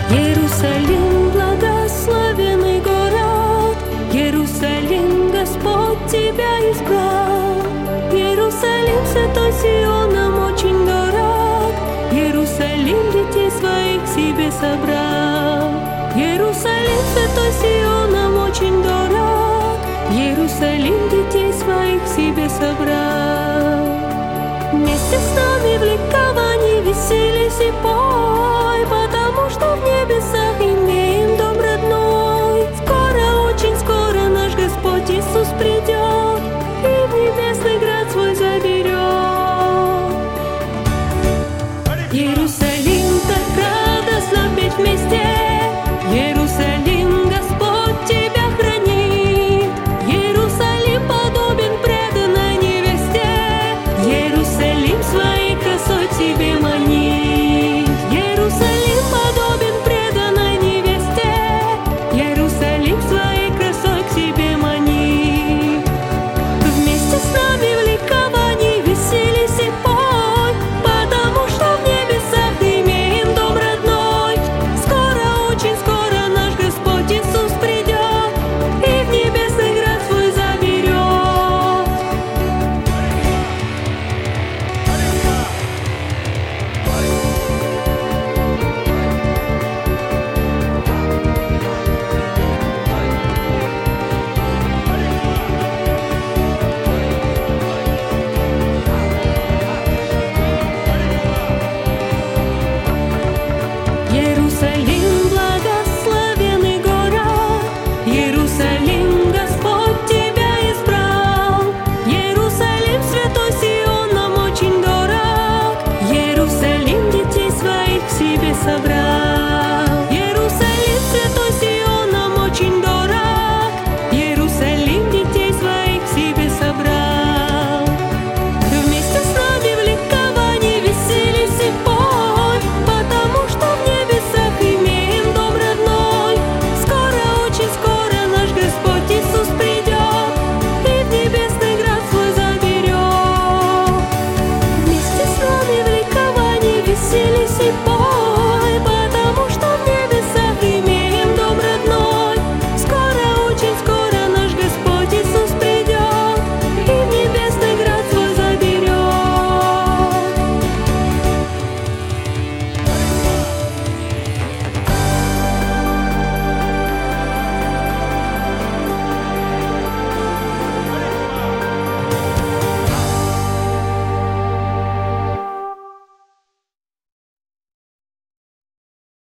Иерусалим, благословенный город, Иерусалим, Господь тебя избрал. Иерусалим, святой Сионом очень дорог, Иерусалим, детей своих себе собрал. Иерусалим, святой Сионом очень дорог, Иерусалим, детей своих себе собрал. Вместе с нами в ликовании веселись и пой, потому что в небесах имеем дом родной. Скоро, очень скоро наш Господь Иисус придет и в небесный град свой заберет. Иерусалим, так радостно петь вместе, Иерусалим, Господь тебя хранит. Иерусалим подобен преданной невесте, Иерусалим своей красой к себе манит. Иерусалим подобен преданной невесте, Иерусалим своей красой к себе манит. Вместе с нами в ликовании веселись и пой, потому что в небесах имеем дом родной. Скоро, очень скоро наш Господь Иисус придет и в небесный град свой заберет. Иерусалим, благословенный город, Иерусалим, Господь тебя избрал. Иерусалим, святой Сионом очень дорог, Иерусалим, детей своих к себе собрал.